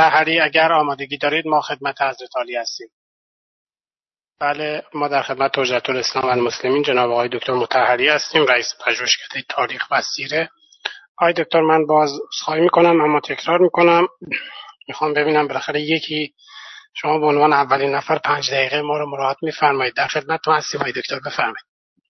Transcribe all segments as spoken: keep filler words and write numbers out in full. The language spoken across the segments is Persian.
مطهری اگر آمادگی دارید ما خدمت حضرت عالی هستیم. بله، ما در خدمت حجت الاسلام و المسلمین جناب آقای دکتر مطهری هستیم، رئیس پژوهشکده تاریخ و سیره. آقای دکتر، من باز خواهی میکنم اما تکرار میکنم، میخوام ببینم بالاخره یکی شما به عنوان اولین نفر پنج دقیقه ما رو مراعات میفرمایید. در خدمتتون هستیم آقای دکتر، بفرمایید.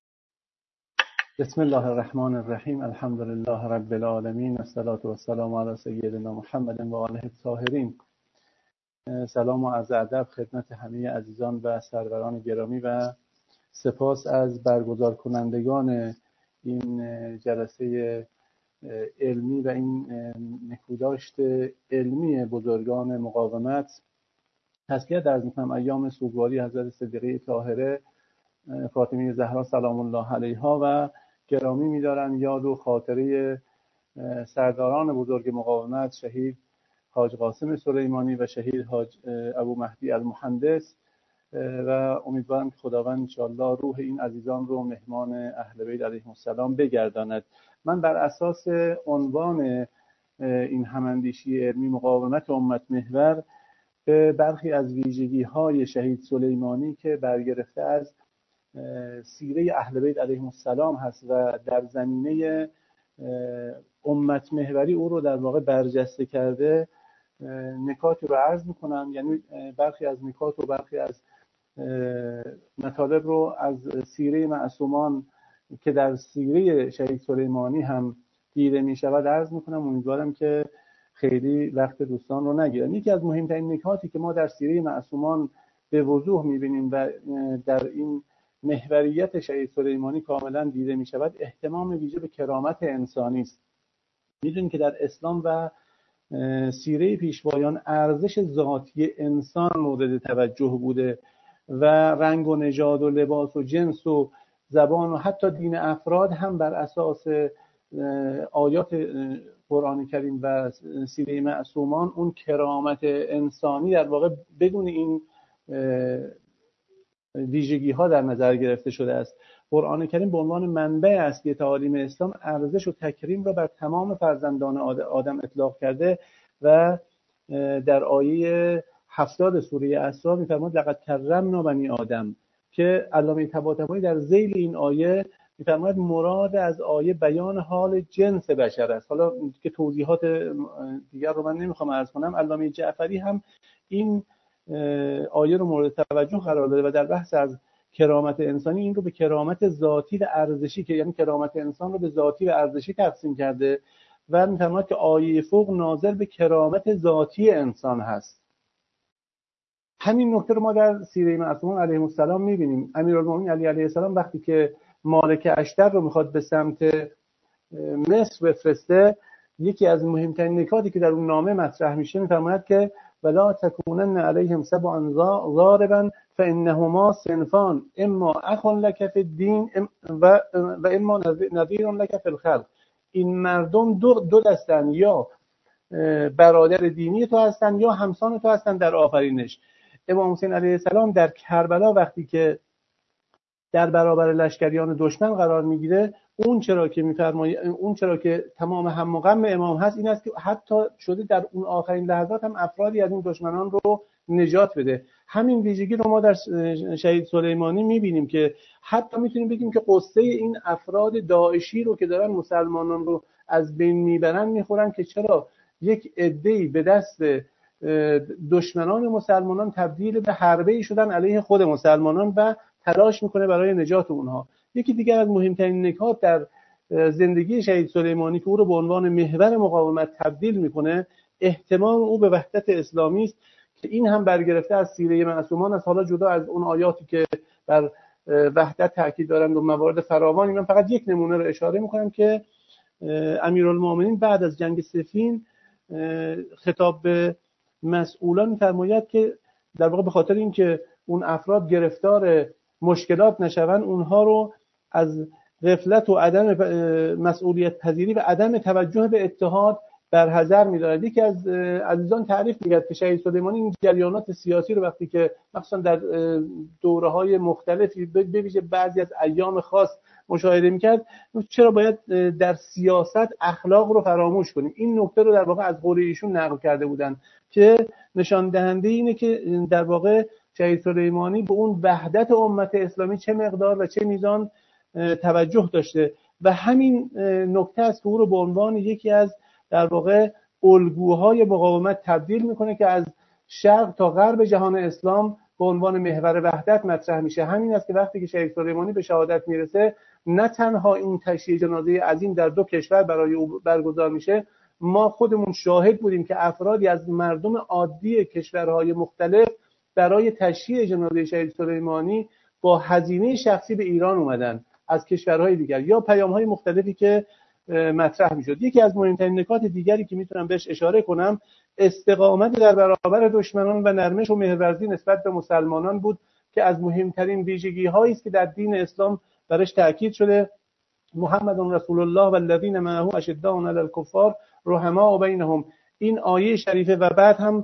بسم الله الرحمن الرحیم، الحمد لله رب العالمین، الصلاة و السلام علی سیدنا محمد و آله الطاهرین. سلام و عرض ادب خدمت همه عزیزان و سروران گرامی و سپاس از برگزار کنندگان این جلسه علمی و این نکوداشت علمی بزرگان مقاومت. تذکیه درز میکنم ایام سوگواری حضرت صدیقه طاهره فاطمه زهرا سلام الله علیها و گرامی می‌دارم یاد و خاطره سرداران بزرگ مقاومت، شهید حاج قاسم سلیمانی و شهید حاج ابو مهدی المهندس، و امیدوارم که خداوند انشاءالله روح این عزیزان رو مهمان اهل بیت علیهم السلام بگرداند. من بر اساس عنوان این هماندیشی علمی مقاومت امت محور به برخی از ویژگی‌های شهید سلیمانی که برگرفته از سیره اهل بیت علیهم السلام هست و در زمینه امت محوری او رو در واقع برجسته کرده نکاتی رو عرض میکنم. یعنی برخی از نکات و برخی از مطالب رو از سیره معصومان که در سیره شهید سلیمانی هم دیده میشود عرض میکنم. امیدوارم که خیلی وقت دوستان رو نگیرم. یکی از مهمترین نکاتی که ما در سیره معصومان به وضوح میبینیم و در این محوریت شهید سلیمانی کاملا دیده می شود اهتمام ویژه به کرامت انسانی است. میدونیم که در اسلام و سیره پیشوایان ارزش ذاتی انسان مورد توجه بوده و رنگ و نژاد و لباس و جنس و زبان و حتی دین افراد هم بر اساس آیات قرآن کریم و سیره معصومان اون کرامت انسانی در واقع بدون این ویژگی ها در نظر گرفته شده است. قرآن کریم به عنوان منبع اصلی تعالیم اسلام ارزش و تکریم را بر تمام فرزندان آدم اطلاق کرده و در آیه هفتاد سوره اسراء می‌فرماید لقد کرمنا بنی آدم، که علامه طباطبایی در ذیل این آیه می‌فرماید مراد از آیه بیان حال جنس بشر است. حالا که توضیحات دیگر رو من نمیخوام عرض کنم، علامه جعفری هم این آیه رو مورد توجه قرار داده و در بحث از کرامت انسانی این رو به کرامت ذاتی و ارزشی، که یعنی کرامت انسان رو به ذاتی و ارزشی تقسیم کرده و می‌فرماید که آیه فوق ناظر به کرامت ذاتی انسان هست. همین نکته رو ما در سیره معصومان علیهم السلام می‌بینیم. امیرالمومنین علی علیه السلام وقتی که مالک اشتر رو می‌خواد به سمت مصر بفرسته، یکی از مهمترین نکاتی که در اون نامه مطرح میشه می‌فرماید که ولا تکونن علیهم سبعا ضاربا فانهما صنفان اما اخ لک فی الدین و و اما نذیر لک فی الخلق. این مردم دو دو دستن، یا برادر دینی تو هستن یا همسان تو هستن در آفرینش. امام حسین علیه السلام در کربلا وقتی که در برابر لشکریان دشمن قرار میگیره، اون چرا که میفرمایه اون چرا که تمام هم و غم امام هست این است که حتی شده در اون آخرین لحظات هم افرادی از این دشمنان رو نجات بده. همین ویژگی رو ما در شهید سلیمانی میبینیم که حتی میتونیم بگیم که قصه این افراد داعشی رو که دارن مسلمانان رو از بین میبرن میخورن که چرا یک عده‌ای به دست دشمنان مسلمانان تبدیل به حربه‌ای شدن علیه خود مسلمانان و تلاش میکنه برای نجات اونها. یکی دیگر از مهمترین نکات در زندگی شهید سلیمانی که او رو به عنوان محور مقاومت تبدیل میکنه اهتمام او به وحدت اسلامی است که این هم برگرفته از سیره معصومان است. حالا جدا از اون آیاتی که بر وحدت تاکید دارند و موارد فراوانی، من فقط یک نمونه رو اشاره میکنم که امیرالمومنین بعد از جنگ صفین خطاب به مسئولان می‌فرماید که در واقع به خاطر اینکه اون افراد گرفتار مشکلات نشون، اونها رو از غفلت و عدم مسئولیت پذیری و عدم توجه به اتحاد برحذر می‌دارد. یکی از عزیزان تعریف می‌کرد که شهید سلیمانی این جریانات سیاسی رو وقتی که مثلا در دوره‌های مختلفی به ویژه بعضی از ایام خاص مشاهده میکرد چرا باید در سیاست اخلاق رو فراموش کنیم. این نکته رو در واقع از قول ایشون نقل کرده بودن که نشان دهنده اینه که در واقع شهید سلیمانی به اون وحدت امت اسلامی چه مقدار و چه میزان توجه داشته و همین نکته است که او رو به عنوان یکی از در واقع الگوهای مقاومت تبدیل میکنه که از شرق تا غرب جهان اسلام به عنوان محور وحدت مطرح میشه. همین است که وقتی که شهید سلیمانی به شهادت میرسه نه تنها این تشییع جنازه عظیم در دو کشور برای او برگزار میشه، ما خودمون شاهد بودیم که افرادی از مردم عادی کشورهای مختلف برای تشییع جنازه شهید سلیمانی با هزینه شخصی به ایران اومدن از کشورهای دیگر یا پیام‌های مختلفی که مطرح میشد. یکی از مهمترین نکات دیگری که میتونم بهش اشاره کنم استقامت در برابر دشمنان و نرمش و مهرورزی نسبت به مسلمانان بود که از مهمترین ویژگی‌هایی است که در دین اسلام برش تاکید شده. محمد رسول الله و الذین معه اشداء علی الکفار رحماء بینهم. این آیه شریفه و بعد هم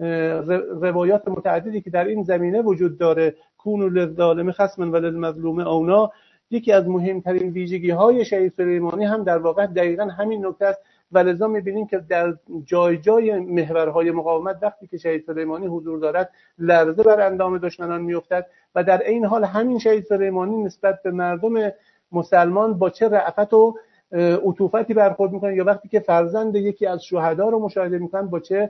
روایات متعددی که در این زمینه وجود داره، کونوا للظالم خصما و للمظلوم اونا، یکی از مهمترین ویژگی‌های شهید سلیمانی هم در واقع دقیقاً همین نکته است و لذا می‌بینیم که در جای جای محورهای مقاومت وقتی که شهید سلیمانی حضور دارد لرزه بر اندام دشمنان می‌افتد و در این حال همین شهید سلیمانی نسبت به مردم مسلمان با چه رأفت و عطوفتی برخورد می‌کنه، یا وقتی که فرزند یکی از شهدا رو مشاهده می‌کنن با چه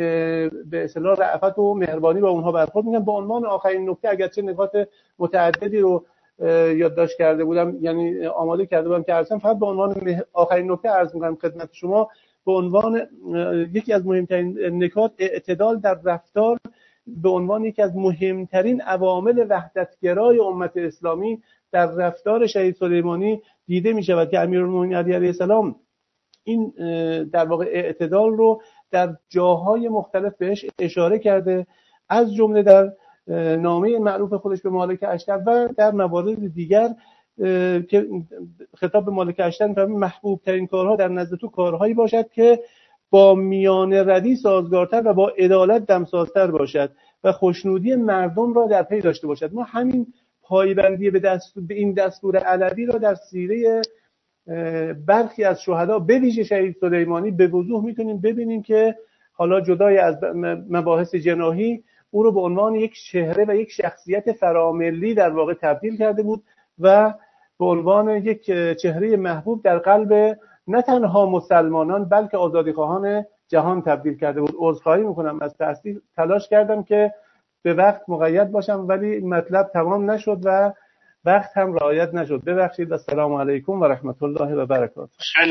به اصطلاح رأفت و مهربانی با اونها برخورد می‌کنن. با عنوان آخرین نکته، اگرچه نکات متعددی رو یادداشت کرده بودم، یعنی آماده کرده بودم که عرضم، فقط به عنوان آخرین نکته عرض می‌کنم خدمت شما، به عنوان یکی از مهمترین نکات اعتدال در رفتار به عنوان یکی از مهمترین عوامل وحدتگرای امت اسلامی در رفتار شهید سلیمانی دیده می‌شود که امیرالمومنین علی علیه السلام این در واقع اعتدال رو در جاهای مختلف بهش اشاره کرده، از جمله در نامه معروف خودش به مالک اشتر و در موارد دیگر که خطاب به مالک اشتر می‌فرماید محبوب ترین کارها در نزد تو کارهایی باشد که با میان ردی سازگارتر و با عدالت دمسازتر باشد و خوشنودی مردم را در پی داشته باشد. ما همین پایبندی به, دستور به این دستور علوی را در سیره برخی از شهدا به ویژه شهید سلیمانی به وضوح میتونیم ببینیم که حالا جدای از مباحث جناحی او رو به عنوان یک چهره و یک شخصیت فراملی در واقع تبدیل کرده بود و به عنوان یک چهره محبوب در قلب نه تنها مسلمانان بلکه آزادیخواهان جهان تبدیل کرده بود. عذرخواهی میکنم از تأسف، تلاش کردم که به وقت مقید باشم ولی مطلب تمام نشد و وقت هم رعایت نشد. ببخشید. السلام علیکم و رحمت الله و برکاته.